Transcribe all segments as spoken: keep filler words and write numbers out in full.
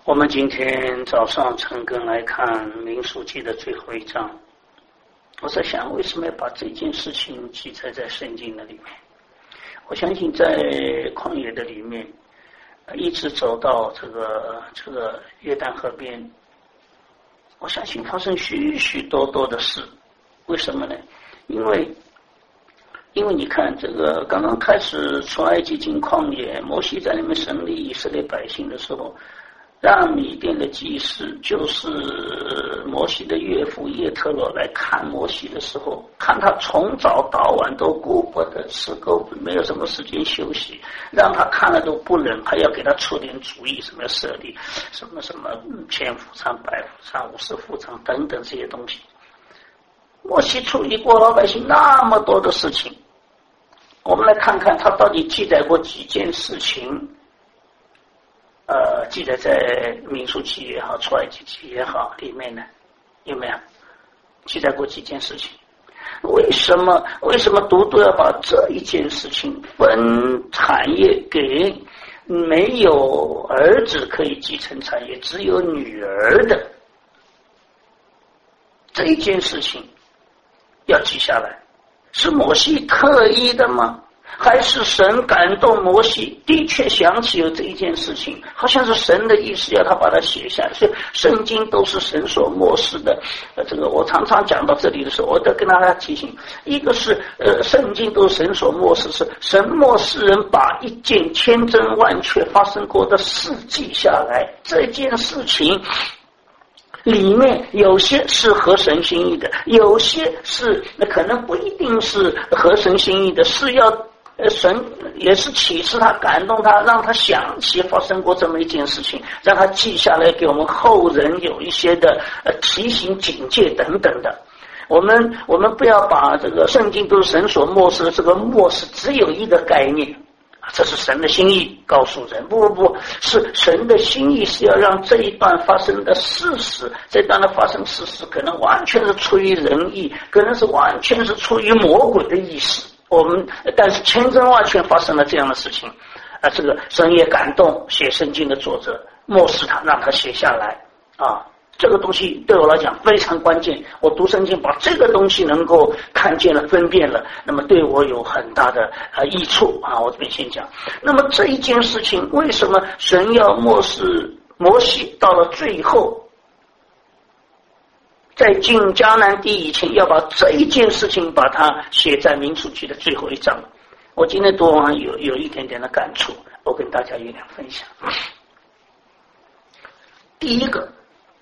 我们今天早上陈根来看民数记的最后一章，我在想为什么要把这件事情记载在圣经的里面。我相信在旷野的里面一直走到这个这个约旦河边，我相信发生许许多多的事。为什么呢？因为因为你看这个刚刚开始出埃及进旷野，摩西在那边审理以色列百姓的时候，让米甸的祭司，就是摩西的岳父叶特罗来看摩西的时候，看他从早到晚都顾不得吃够，没有什么时间休息，让他看了都不忍，还要给他出点主意，什么设立什么什么千夫长、百夫长、五十夫长等等这些东西。摩西处理过老百姓那么多的事情，我们来看看他到底记载过几件事情。呃，记载在民数记也好，出埃及记也好里面呢，有没有记载过几件事情？为什么为什么独独要把这一件事情分产业给没有儿子可以继承产业，只有女儿的这一件事情要记下来？是摩西刻意的吗？还是神感动摩西，的确想起有这一件事情，好像是神的意思要他把它写下来。所以圣经都是神所默示的。呃，这个我常常讲到这里的时候，我都跟大家提醒，一个是呃，圣经都是神所默示，是神默示人把一件千真万确发生过的事记下来。这件事情里面有些是合神心意的，有些是可能不一定是合神心意的，是要神也是启示他，感动他，让他想起发生过这么一件事情，让他记下来，给我们后人有一些的呃提醒、警戒等等的。我们我们不要把这个圣经都是神所默示的，这个默示只有一个概念，这是神的心意告诉人，不不不是神的心意，是要让这一段发生的事实，这段的发生事实可能完全是出于人意，可能是完全是出于魔鬼的意思。我们但是千真万确发生了这样的事情啊，这个神也感动写圣经的作者，默示他，让他写下来啊。这个东西对我来讲非常关键，我读圣经把这个东西能够看见了、分辨了，那么对我有很大的呃益处啊。我这边先讲，那么这一件事情为什么神要默示摩西到了最后，在进迦南地以前，要把这一件事情把它写在民数记的最后一章？我今天读完有有一点点的感触，我跟大家有点分享。第一个，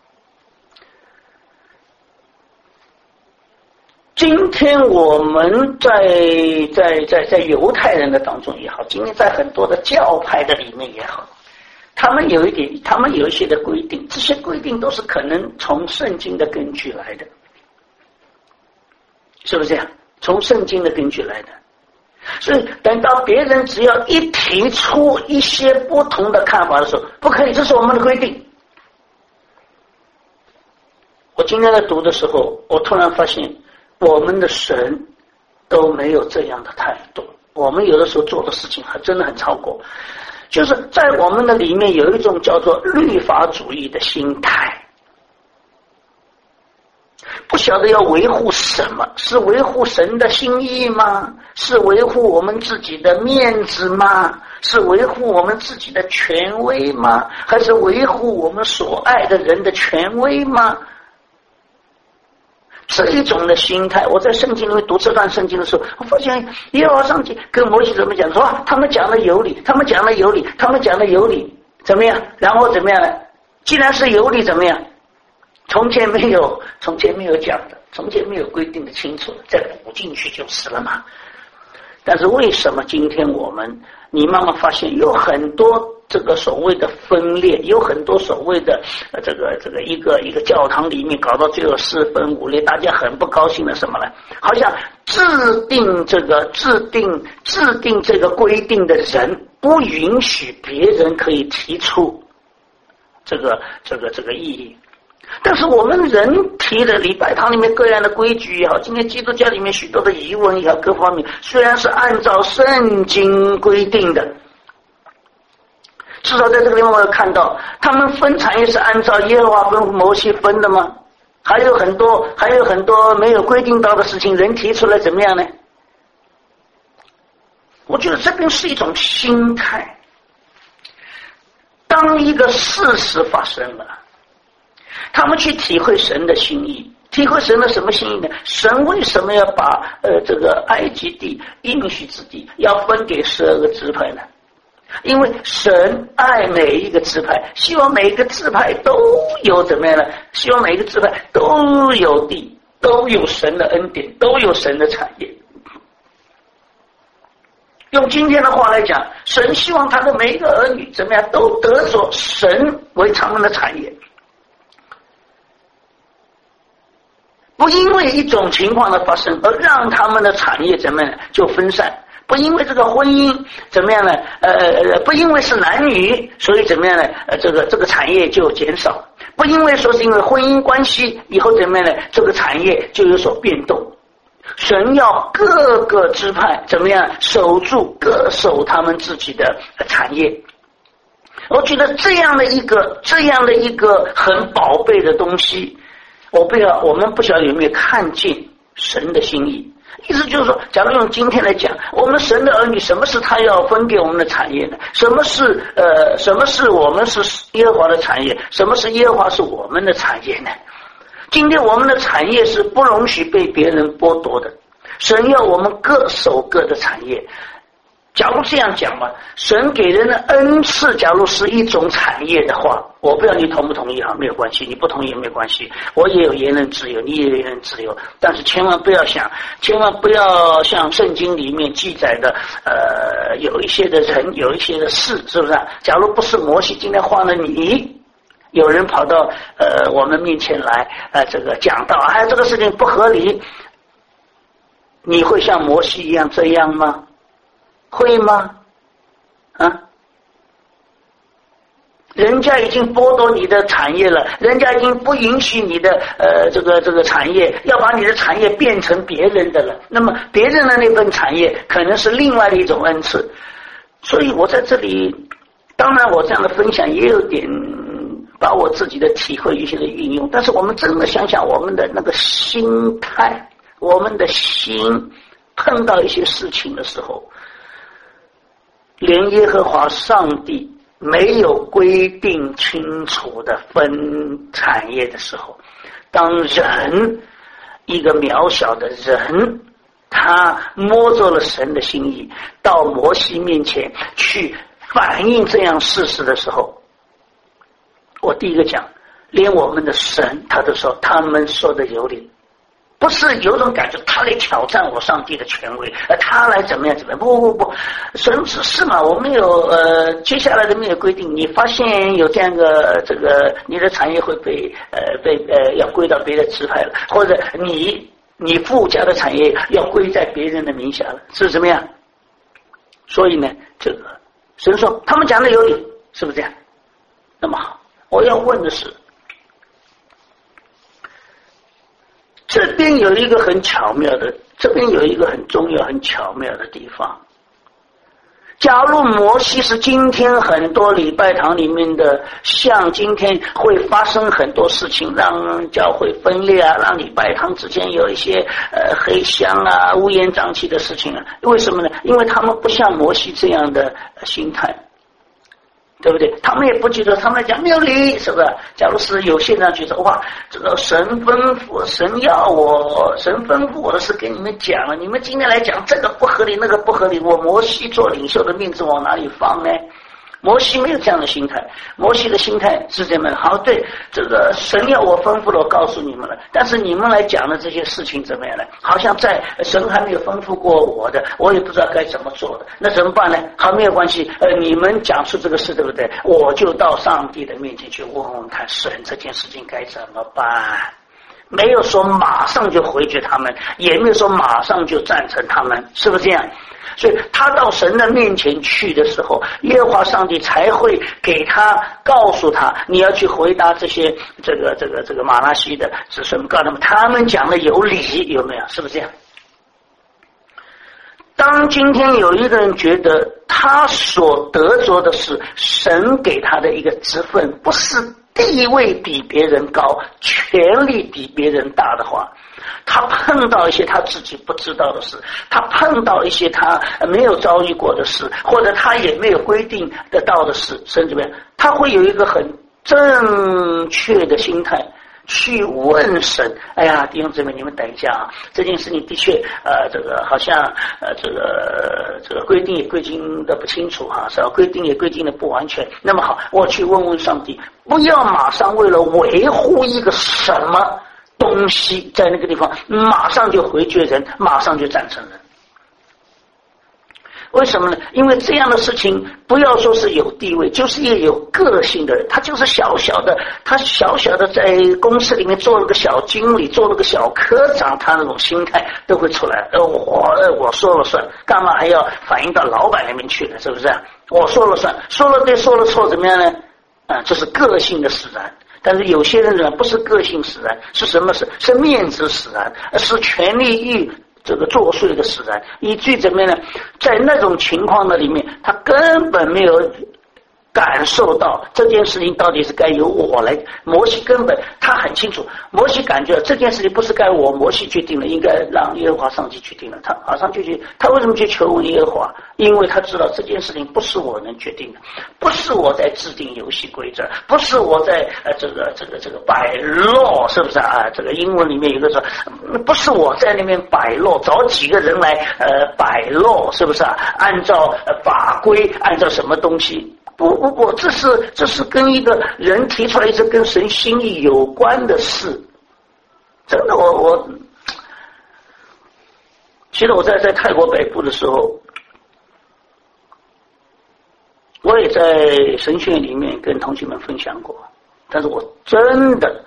今天我们在在在在犹太人的当中也好，今天在很多的教派的里面也好，他们有一点，他们有一些的规定，这些规定都是可能从圣经的根据来的，是不是这样？从圣经的根据来的。所以等到别人只要一提出一些不同的看法的时候，不可以，这是我们的规定。我今天在读的时候，我突然发现我们的神都没有这样的态度，我们有的时候做的事情还真的很超过，就是在我们的里面有一种叫做律法主义的心态，不晓得要维护什么，是维护神的心意吗？是维护我们自己的面子吗？是维护我们自己的权威吗？还是维护我们所爱的人的权威吗？这一种的心态，我在圣经里面读这段圣经的时候，我发现耶和华上帝跟摩西怎么讲，说他们讲的有理，他们讲的有理，他们讲的有理，怎么样？然后怎么样呢？既然是有理，怎么样？从前没有，从前没有讲的，从前没有规定的清楚的，再补进去就是了嘛。但是为什么今天我们，你慢慢发现有很多这个所谓的分裂，有很多所谓的呃这个这个一个一个教堂里面搞到最后四分五裂，大家很不高兴的什么呢？好像制定这个制定制定这个规定的人不允许别人可以提出这个这个这个异议。但是我们人提的礼拜堂里面各样的规矩也好，今天基督教里面许多的疑问也好，各方面虽然是按照圣经规定的， 至少在这个地方我有看到，他们分产业是按照耶和华吩咐摩西分的吗？还有很多还有很多没有规定到的事情，人提出来怎么样呢？我觉得这边是一种心态。当一个事实发生了，他们去体会神的心意，体会神的什么心意呢？神为什么要把呃这个埃及地应许之地要分给十二个支派呢？因为神爱每一个支派，希望每一个支派都有怎么样呢？希望每一个支派都有地，都有神的恩典，都有神的产业。用今天的话来讲，神希望他的每一个儿女怎么样都得着神为他们的产业，不因为一种情况的发生而让他们的产业怎么样就分散，不因为这个婚姻怎么样呢？呃，不因为是男女，所以怎么样呢？呃，这个这个产业就减少，不因为说是因为婚姻关系以后怎么样呢？这个产业就有所变动。神要各个支派怎么样守住各守他们自己的产业。我觉得这样的一个这样的一个很宝贝的东西，我不要我们不晓得有没有看见神的心意。意思就是说，假如用今天来讲，我们神的儿女，什么是他要分给我们的产业呢？什么是呃什么是我们是耶和华的产业？什么是耶和华是我们的产业呢？今天我们的产业是不容许被别人剥夺的，神要我们各守各的产业。假如这样讲嘛，神给人的恩赐假如是一种产业的话，我不知道你同不同意哈，没有关系，你不同意也没有关系，我也有言论自由，你也有言论自由，但是千万不要想，千万不要像圣经里面记载的呃，有一些的人有一些的事，是不是、啊、假如不是摩西今天换了你，有人跑到呃我们面前来呃这个讲到哎这个事情不合理，你会像摩西一样这样吗？会吗？啊，人家已经剥夺你的产业了，人家已经不允许你的呃这个这个产业，要把你的产业变成别人的了。那么别人的那份产业可能是另外的一种恩赐。所以我在这里，当然我这样的分享也有点把我自己的体会一些的运用，但是我们真的想想我们的那个心态，我们的心碰到一些事情的时候，连耶和华上帝没有规定清楚的分产业的时候，当人一个渺小的人，他摸着了神的心意，到摩西面前去反映这样事实的时候，我第一个讲，连我们的神他都说他们说的有理，不是有种感觉他来挑战我上帝的权威，他来怎么样怎么样，不不不，神只是嘛，我们有呃接下来的没有规定，你发现有这样个这个你的产业会被呃被呃要归到别的支派了，或者你你附加的产业要归在别人的名下了，是怎么样？所以呢，这个神说他们讲的有理，是不是这样？那么好，我要问的是，这边有一个很巧妙的，这边有一个很重要、很巧妙的地方。假如摩西是今天很多礼拜堂里面的，像今天会发生很多事情，让教会分裂啊，让礼拜堂之间有一些呃黑箱啊、乌烟瘴气的事情啊，为什么呢？因为他们不像摩西这样的心态。对不对？他们也不觉得，他们讲没有理，是不是？假如是有些人觉得哇，这个神吩咐，神要我，神吩咐我的事跟你们讲了，你们今天来讲这个不合理，那个不合理，我摩西做领袖的面子往哪里放呢？摩西没有这样的心态，摩西的心态是这么好，对，这个神要我吩咐了，我告诉你们了，但是你们来讲的这些事情怎么样呢？好像在神还没有吩咐过我的，我也不知道该怎么做的，那怎么办呢？好，没有关系，呃，你们讲出这个事，对不对？我就到上帝的面前去问问看，神这件事情该怎么办？没有说马上就回绝他们，也没有说马上就赞成他们，是不是这样？所以他到神的面前去的时候，耶和华上帝才会给他告诉他，你要去回答这些这个这个这个马拉西的子孙，告诉他们他们讲的有理，有没有？是不是这样？ 当今天有一个人觉得他所得着的是神给他的一个职分，不是地位比别人高，权力比别人大的话，他碰到一些他自己不知道的事，他碰到一些他没有遭遇过的事，或者他也没有规定得到的事，甚至他会有一个很正确的心态去问神，哎呀，弟兄姊妹，你们等一下啊，这件事情的确呃这个好像呃这个这个规定也规定的不清楚哈，是吧？规定也规定的不完全。那么好，我去问问上帝，不要马上为了维护一个什么东西在那个地方马上就回绝人，马上就赞成人。为什么呢？因为这样的事情不要说是有地位，就是一个有个性的人，他就是小小的他小小的在公司里面做了个小经理，做了个小科长，他那种心态都会出来，呃我我说了算，干嘛还要反映到老板那边去呢？是不是？我说了算，说了对说了错怎么样呢？啊，这是个性的使然。但是有些人呢，不是个性使然，是什么？是是面子使然，是权力欲这个作祟的使然，以至于怎么样呢？在那种情况的里面，他根本没有感受到这件事情到底是该由我来。摩西根本他很清楚，摩西感觉这件事情不是该我摩西决定的，应该让耶和华上帝决定了。他马上就去，他为什么去求问耶和华？因为他知道这件事情不是我能决定的，不是我在制定游戏规则，不是我在呃这个这个这个摆落，是不是啊？这个英文里面有个说，不是我在那边摆落，找几个人来呃摆落，是不是啊？按照呃法规，按照什么东西？不不不，这是这是跟一个人提出来一些跟神心意有关的事。真的，我我，其实我在在泰国北部的时候，我也在神学院里面跟同学们分享过，但是我真的。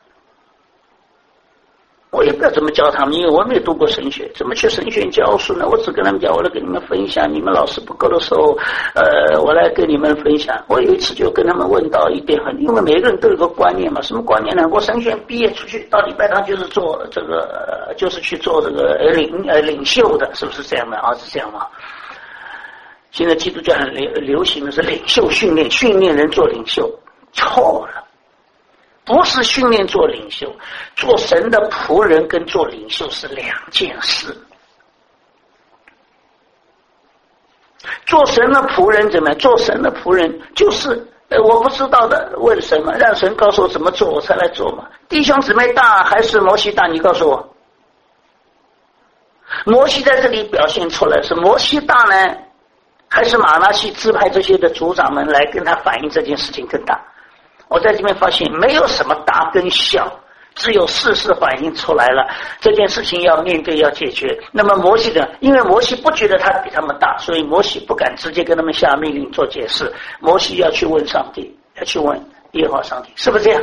我也不知道怎么教他们，因为我没有读过神学，怎么去神学院教书呢？我只跟他们讲，我来跟你们分享，你们老师不够的时候，呃，我来跟你们分享。我有一次就跟他们问到一点很，因为每个人都有个观念嘛，什么观念呢？我神学院毕业出去到礼拜堂就是做这个，呃、就是去做这个领呃领袖的，是不是这样的啊？是这样吗？现在基督教很流流行的是领袖训练，训练人做领袖，错了。不是训练做领袖，做神的仆人跟做领袖是两件事。做神的仆人怎么样？做神的仆人就是呃，我不知道的问神嘛，让神告诉我怎么做，我才来做嘛。弟兄姊妹大还是摩西大？你告诉我。摩西在这里表现出来是摩西大呢，还是马拿西支派这些的族长们来跟他反映这件事情更大？我在这边发现没有什么大跟小，只有事实反映出来了，这件事情要面对要解决。那么摩西呢？因为摩西不觉得他比他们大，所以摩西不敢直接跟他们下命令做解释。摩西要去问上帝，要去问耶和华上帝，是不是这样？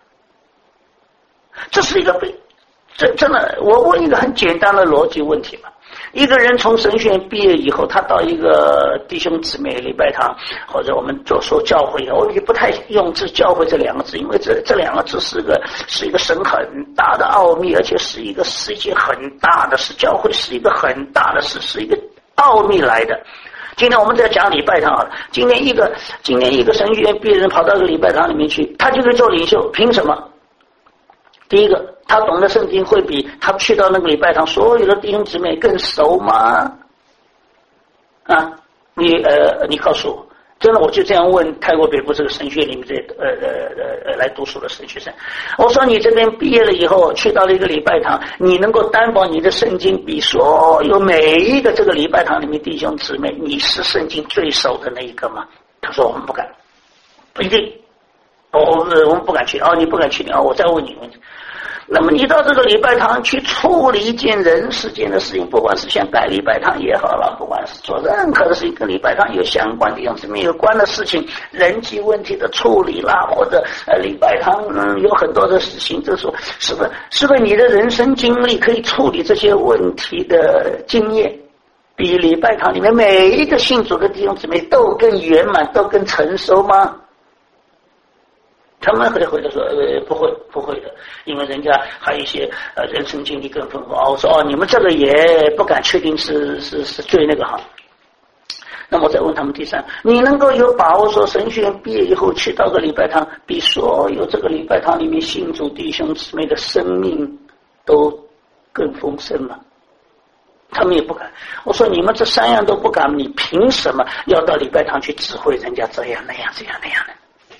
这是一个被真真的，我问一个很简单的逻辑问题嘛。一个人从神学院毕业以后，他到一个弟兄姊妹礼拜堂，或者我们就说教会，我也不太用这教会这两个字，因为这这两个字是个是一个神很大的奥秘，而且是一个世界很大的事，教会是一个很大的事，是一个奥秘来的。今天我们在讲礼拜堂好了，今天一个今天一个神学院毕业人跑到一个礼拜堂里面去，他就可以做领袖，凭什么？第一个，他懂得圣经会比他去到那个礼拜堂所有的弟兄姊妹更熟吗？啊，你呃，你告诉我，真的，我就这样问泰国北部这个神学里面这呃呃呃来读书的神学生，我说你这边毕业了以后去到了一个礼拜堂，你能够担保你的圣经比所有每一个这个礼拜堂里面弟兄姊妹，你是圣经最熟的那一个吗？他说我们不敢，不一定，我我我们不敢去哦，你不敢去哦，我再问你问题。那么你到这个礼拜堂去处理一件人世间的事情，不管是像盖礼拜堂也好了，不管是做任何的事情跟礼拜堂有相关的样子有关的事情，人际问题的处理啦，或者呃礼拜堂嗯有很多的事情，就是说是不是是不是你的人生经历可以处理这些问题的经验，比礼拜堂里面每一个信主的弟兄姊妹都更圆满，都更成熟吗？ 他们会回答说呃不会不会的，因为人家还有一些呃人生经历更丰富。哦，我说哦你们这个也不敢确定是是是最那个哈。那么我再问他们第三，你能够有把握说神学院毕业以后去到个礼拜堂，比所有这个礼拜堂里面信主弟兄姊妹的生命都更丰盛吗？他们也不敢。我说你们这三样都不敢，你凭什么要到礼拜堂去指挥人家这样那样这样那样的？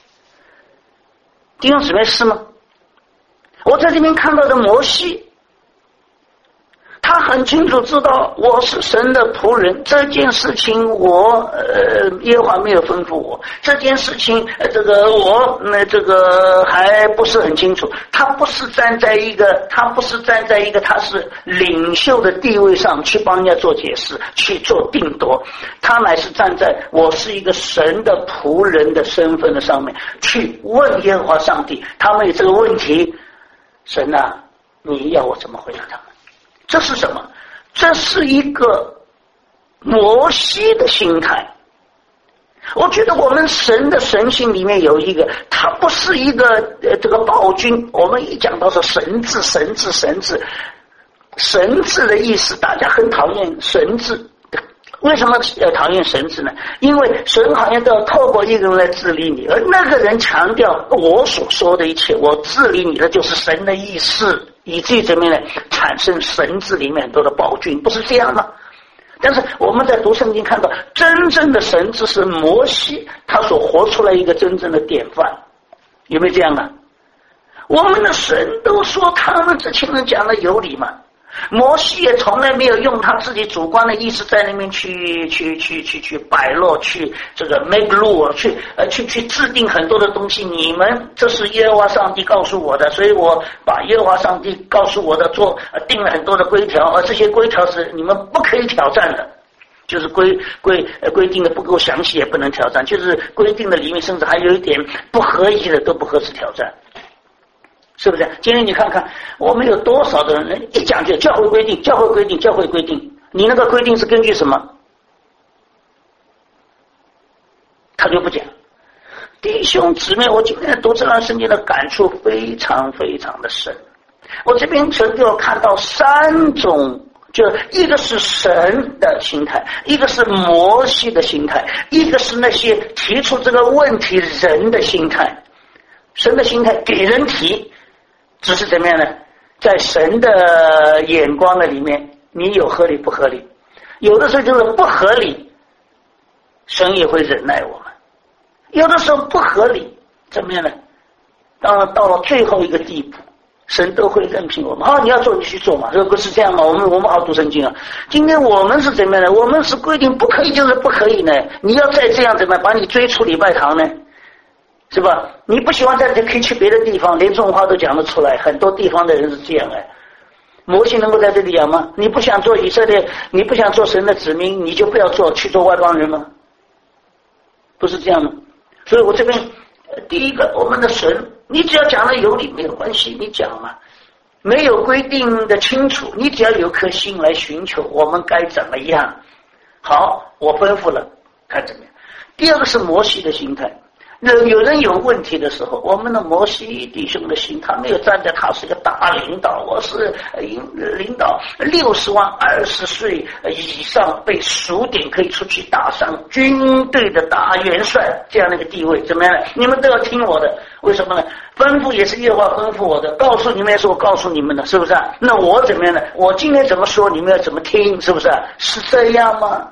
弟兄姊妹是吗？我在这边看到的摩西，他很清楚知道我是神的仆人，这件事情我呃耶和华没有吩咐我，这件事情呃这个我呃这个还不是很清楚。他不是站在一个他不是站在一个他是领袖的地位上去帮人家做解释去做定夺，他乃是站在我是一个神的仆人的身份的上面去问耶和华上帝，他们有这个问题，神啊你要我怎么回答他们？这是什么？这是一个摩西的心态。我觉得我们神的神性里面有一个，它不是一个呃这个暴君。我们一讲到说神字神字神字神字的意思，大家很讨厌神字。为什么要讨厌神字呢？因为神好像都要透过一个人来治理你，而那个人强调我所说的一切，我治理你的就是神的意思，以至于怎么样呢？产生神字里面很多的暴君，不是这样吗？但是我们在读圣经看到，真正的神字是摩西他所活出来一个真正的典范，有没有这样啊？我们的神都说他们这群人讲的有理嘛。摩西也从来没有用他自己主观的意识在那边去去去去去摆落，去这个 make rule， 去呃去去制定很多的东西。你们这是耶和华上帝告诉我的，所以我把耶和华上帝告诉我的做、呃、定了很多的规条，而这些规条是你们不可以挑战的。就是规规呃规定的不够详细也不能挑战，就是规定的里面甚至还有一点不合宜的都不合适挑战。是不是？今天你看看我们有多少的人一讲就教会规定教会规定教会规定，你那个规定是根据什么？他就不讲。弟兄姊妹，我今天读这段圣经的感触非常非常的深。我这边曾给我看到三种，就一个是神的心态，一个是摩西的心态，一个是那些提出这个问题人的心态。神的心态给人提，只是怎么样呢？在神的眼光的里面，你有合理不合理？有的时候就是不合理，神也会忍耐我们；有的时候不合理，怎么样呢？当然到了最后一个地步，神都会任凭我们。好，你要做你去做嘛，这不是这样吗？我们我们好读圣经啊。今天我们是怎么样呢？我们是规定不可以就是不可以呢。你要再这样怎么样，把你追出礼拜堂呢？是吧？你不喜欢在这可以去别的地方，连这种话都讲得出来。很多地方的人是这样哎。摩西能够在这里讲吗？你不想做以色列，你不想做神的子民，你就不要做，去做外邦人吗？不是这样吗？所以我这边第一个，我们的神，你只要讲的有理没有关系，你讲嘛。没有规定的清楚，你只要有颗心来寻求我们该怎么样。好，我吩咐了，该怎么样。第二个是摩西的心态。有人有问题的时候，我们的摩西弟兄的心，他没有站在他是个大领导，我是领导六十万二十岁以上被数点可以出去打上军队的大元帅这样的一个地位，怎么样？你们都要听我的，为什么呢？吩咐也是耶和华吩咐我的，告诉你们也是我告诉你们的，是不是啊？那我怎么样呢？我今天怎么说，你们要怎么听，是不是啊？是这样吗？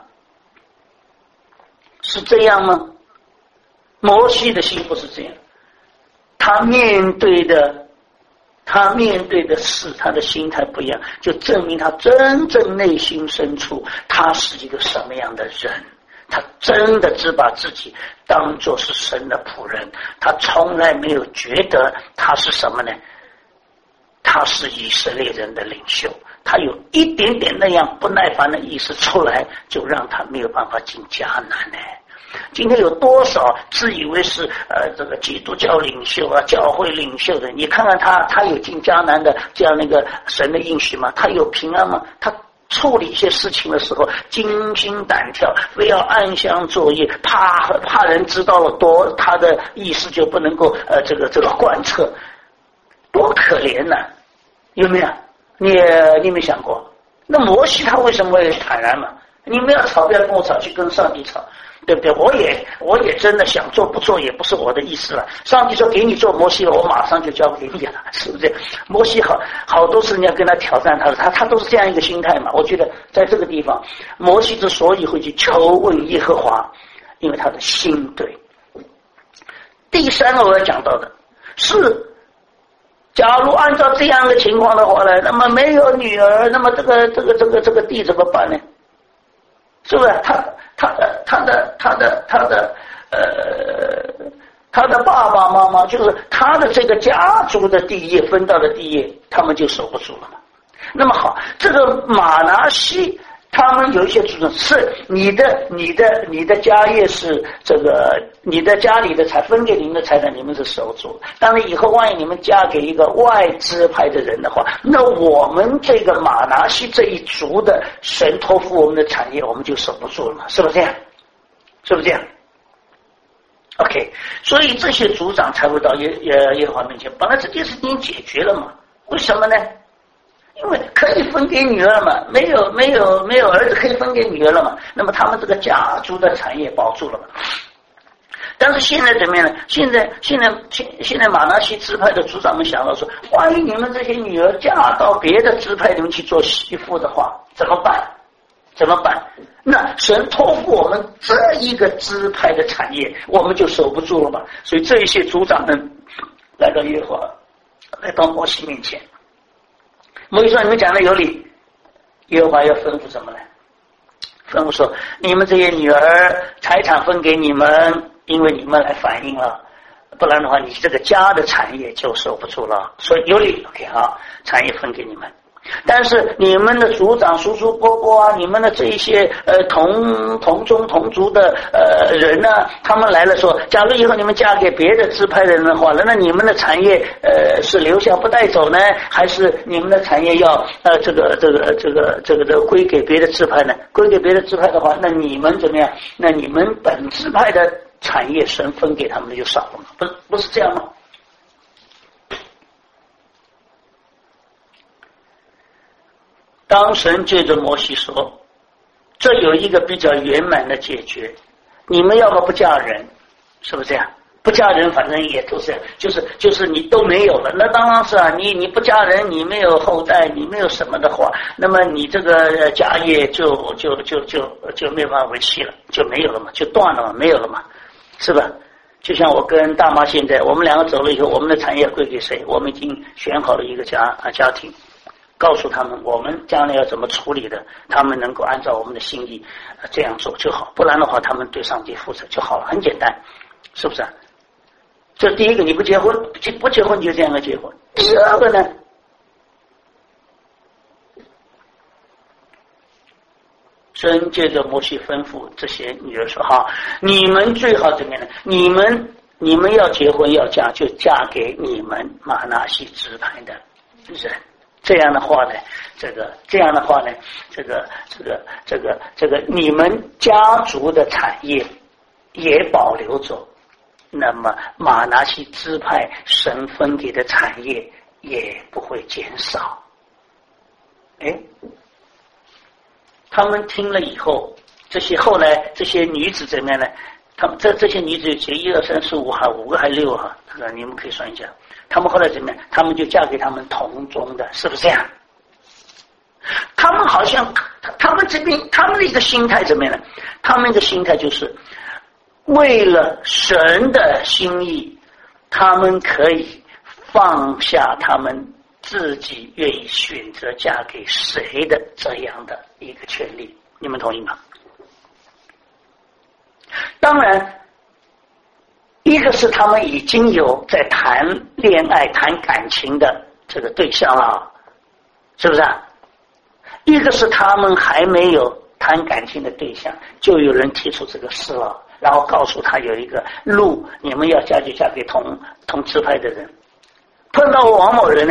是这样吗？摩西的心不是这样，他面对的他面对的事，他的心态不一样，就证明他真正内心深处他是一个什么样的人。他真的只把自己当作是神的仆人，他从来没有觉得他是什么呢？他是以色列人的领袖。他有一点点那样不耐烦的意思出来，就让他没有办法进迦南呢。今天有多少自以为是呃这个基督教领袖啊、教会领袖的，你看看他，他有进迦南的这样那个神的应许吗？他有平安吗？他处理一些事情的时候惊心胆跳，非要暗箱作业，怕怕人知道了多，他的意识就不能够呃这个这个贯彻，多可怜呐、啊！有没有？你你有没有想过？那摩西他为什么会坦然嘛？你们要吵不要跟我吵，去跟上帝吵，对不对？我也我也真的想做不做也不是我的意思了。上帝说给你做摩西了，我马上就交给你了，是不是？摩西好好多次人家跟他挑战他的，他他都是这样一个心态嘛。我觉得在这个地方，摩西之所以会去求问耶和华，因为他的心对。第三个我要讲到的是，假如按照这样的情况的话呢，那么没有女儿，那么这个这个这个这个地怎么办呢？是不是？他他的他的他的他的呃他的爸爸妈妈，就是他的这个家族的地业分到的地业，他们就守不住了嘛。那么好，这个马拿西他们有一些主张是你的你的你的家业是这个你的家里的财分给你们的财产，你们是守住。当然以后万一你们嫁给一个外支派的人的话，那我们这个马拿西这一族的神托付我们的产业，我们就守不住了嘛，是不是这样？是不是这样 ？OK， 所以这些族长才会到耶耶耶和华面前，本来这件事情解决了嘛？为什么呢？因为可以分给女儿了嘛，没有没有没有儿子可以分给女儿了嘛，那么他们这个家族的产业保住了嘛。但是现在怎么样呢？现在现在现现在马拿西支派的族长们想到说，万一你们这些女儿嫁到别的支派里面去做媳妇的话，怎么办？怎么办？那神托付我们这一个支派的产业，我们就守不住了嘛。所以这一些族长们来到耶和华，来到摩西面前。摩西说：“你们讲的有理。”耶和华要吩咐什么呢？吩咐说：“你们这些女儿财产分给你们，因为你们来反映了，不然的话，你这个家的产业就守不住了。所以有理 ，OK 啊，产业分给你们。但是你们的族长、叔叔、伯伯啊，你们的这一些呃同同宗同族的呃人呢、啊，他们来了说，假如以后你们嫁给别的支派的人的话，那你们的产业呃是留下不带走呢，还是你们的产业要呃这个这个这个这个这个归给别的支派呢？归给别的支派的话，那你们怎么样？那你们本支派的产业神分给他们的就少了吗？不是不是这样吗？当神借着摩西说，这有一个比较圆满的解决，你们要么不嫁人，是不是这样？不嫁人反正也都是就是就是你都没有了，那当然是啊，你你不嫁人，你没有后代，你没有什么的话，那么你这个家业就就就就就没有办法维系了，就没有了嘛，就断了嘛，没有了嘛，是吧？就像我跟大妈现在，我们两个走了以后，我们的产业归给谁？我们已经选好了一个家啊家庭。告诉他们我们将来要怎么处理的，他们能够按照我们的心意、呃、这样做就好，不然的话他们对上帝负责就好了，很简单，是不是？这第一个，你不结婚不结婚就这样的结婚。第二个呢，神借着摩西吩咐这些女儿说，好，你们最好怎么样呢？你们你们要结婚要嫁，就嫁给你们马拿西支派的人。这样的话呢，这个这样的话呢，这个这个这个这个你们家族的产业也保留着，那么马拿西支派神分给的产业也不会减少。哎，他们听了以后，这些后来这些女子怎么样呢？他们这这些女子有一二三四五哈，五个还六哈，这个你们可以算一下。他们后来怎么样？他们就嫁给他们同宗的，是不是这样？他们好像，他们这边他们的一个心态怎么样呢？他们的心态就是为了神的心意，他们可以放下他们自己愿意选择嫁给谁的这样的一个权利，你们同意吗？当然。一个是他们已经有在谈恋爱谈感情的这个对象了，是不是啊？一个是他们还没有谈感情的对象，就有人提出这个事了，然后告诉他有一个路，你们要嫁就嫁给同同支派的人。碰到王某人呢，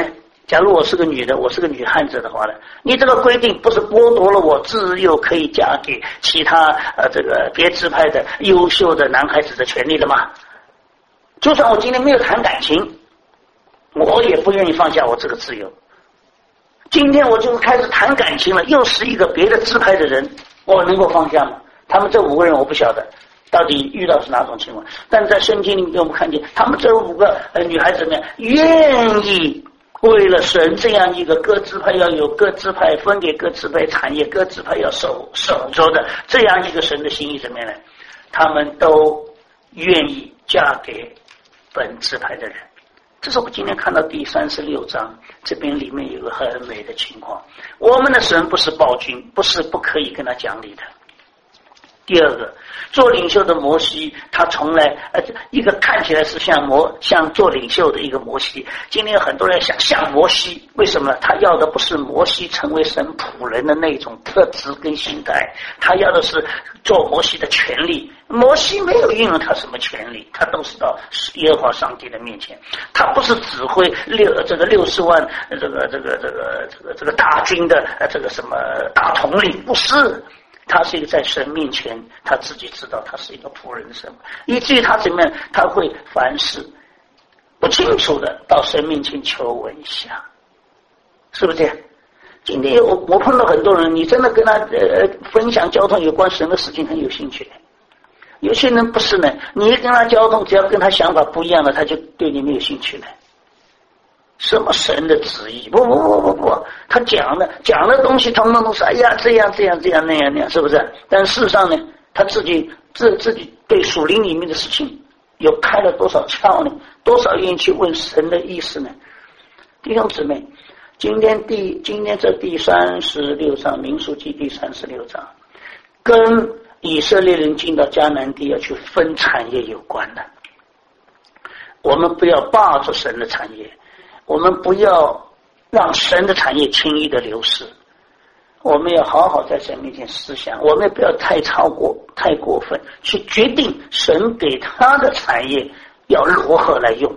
假如我是个女的，我是个女汉子的话呢，你这个规定不是剥夺了我自由可以嫁给其他呃这个别支派的优秀的男孩子的权利了吗？就算我今天没有谈感情，我也不愿意放下我这个自由。今天我就开始谈感情了，又是一个别的支派的人，我能够放下吗？他们这五个人我不晓得到底遇到是哪种情况，但在圣经里面给我们看见，他们这五个呃女孩子们愿意为了神这样一个各支派要有各支派分给各支派产业，各支派要守守着的这样一个神的心意怎么样呢？他们都愿意嫁给本支派的人。这是我今天看到第三十六章，这边里面有个很美的情况。我们的神不是暴君，不是不可以跟他讲理的。第二个，做领袖的摩西，他从来呃一个看起来是像摩像做领袖的一个摩西，今天有很多人想像摩西，为什么？他要的不是摩西成为神仆人的那种特质跟心态，他要的是做摩西的权利。摩西没有运用他什么权利，他都是到耶和华上帝的面前，他不是指挥六这个六十万这个这个这个这个这个大军的这个什么大统领，不是。他是一个在神面前，他自己知道他是一个仆人神，以至于他怎么样，他会凡事不清楚的到神面前求问一下，是不是这样？今天我我碰到很多人，你真的跟他呃分享交通有关神的事情很有兴趣的，有些人不是呢，你跟他交通，只要跟他想法不一样的，他就对你没有兴趣了。什么神的旨意？不不不不不，他讲的讲的东西，通通都是哎呀这样这样这样那样那样，是不是？但事实上呢，他自己自自己对属灵里面的事情有开了多少窍呢？多少愿意去问神的意思呢？弟兄姊妹，今天第今天这第三十六章民数记第三十六章，跟以色列人进到迦南地要去分产业有关的。我们不要霸住神的产业。我们不要让神的产业轻易的流失，我们要好好在神面前思想，我们也不要太超过太过分去决定神给他的产业要如何来用，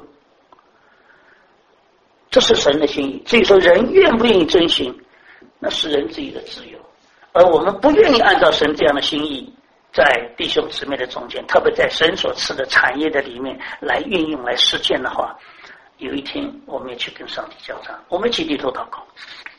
这是神的心意。至于说人愿不愿意遵行，那是人自己的自由，而我们不愿意按照神这样的心意在弟兄姊妹的中间，特别在神所赐的产业的里面来运用来实践的话，有一天我们也去跟上帝交战。我们一起低头祷告。